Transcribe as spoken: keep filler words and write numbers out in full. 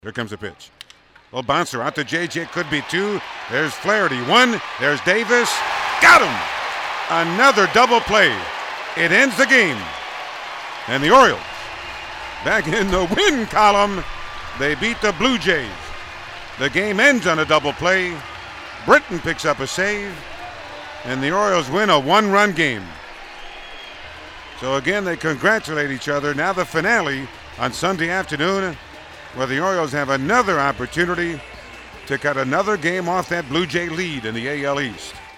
Here comes the pitch. Little bouncer out to J J. Could be two. There's Flaherty. One. There's Davis. Got him! Another double play. It ends the game. And the Orioles, back in the win column, they beat the Blue Jays. The game ends on a double play. Britton picks up a save. And the Orioles win a one-run game. So again, they congratulate each other. Now the finale on Sunday afternoon, where the Orioles have another opportunity to cut another game off that Blue Jay lead in the A L East.